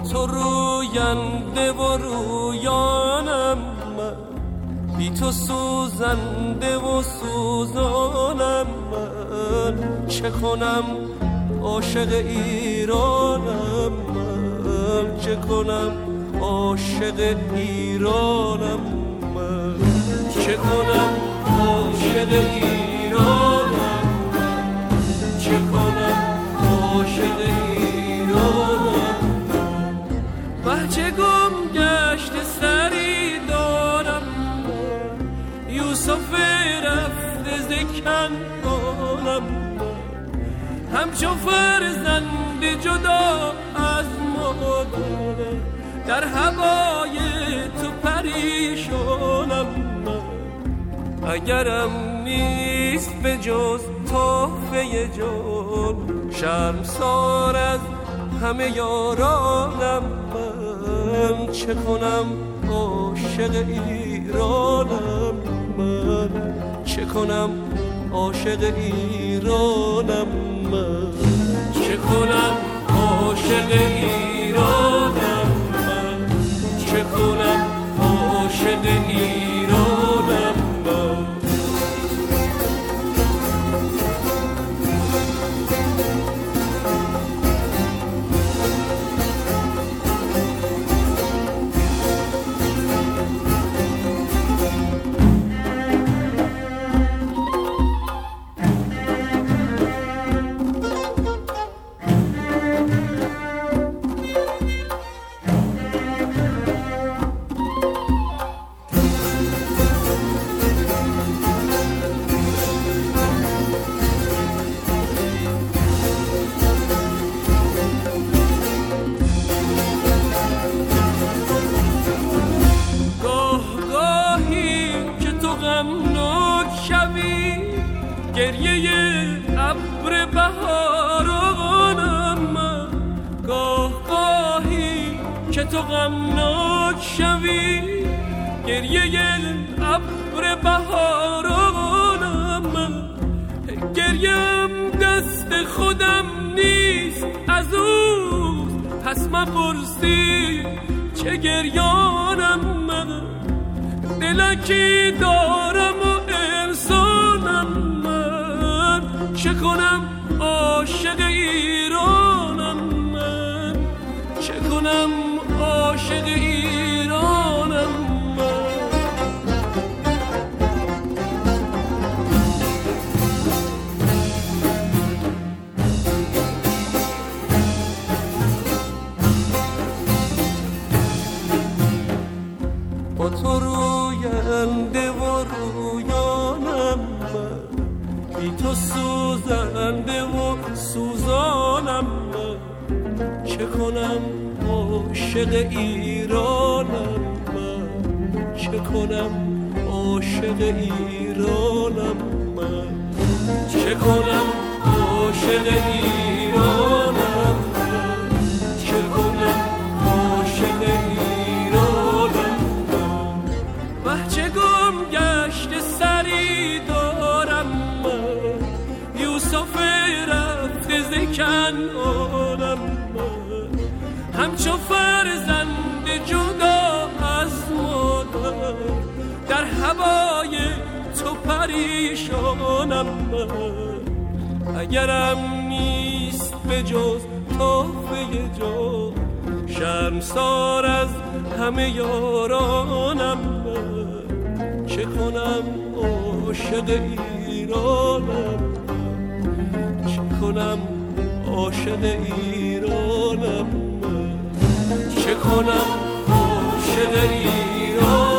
تو روینده و رویانم من، بی تو سوزنده و سوزانم من. چه کنم عاشق ایرانم من، چه کنم عاشق ایرانم من، چه کنم عاشق ایرانم من، چه کنم عاشق ایرانم من. بچه گم گشت سری دارم من، یوسف رفته ز کنعانم من، همچو فرزند جدا از مادر در هوای تو پریشانم من. اگرم نیست به جز تحفه جان، شرمسار از همه یارانم من. چه کنم عاشق ایرانم من، چه کنم عاشق ایرانم من، چه کنم عاشق ایرانم من، چه کنم عاشق ایرانم من. گریه ابر بهارانم من، گاه گاهی که تو غمناک شوی. گریه ابر بهارانم من، گریم دست خودم نیست از اوست، پس مپرسی چه گریانم من. دلکی دارم و انسانم من، چه کنم عاشق ایرانم من، چه کنم عاشق ایرانم من. با تو روینده و رویانم من، بی تو سوزنده و سوزانم من. چه کنم عاشق ایرانم من، چه کنم عاشق ایرانم من، چه کنم عاشق ایرانم من، چه کنم عاشق ایرانم من. بچه گم گشت سری دارم من، یوسف رفته ز کنعانم من، همچو فرزند جدا از مادر در هوای تو پریشانم من. اگرم نیست به جز تحفه جان، شرمسار از همه یارانم من. چه کنم عاشق ایرانم من، چه کنم عاشق ایرانم من، چه کنم عاشق ایرانم.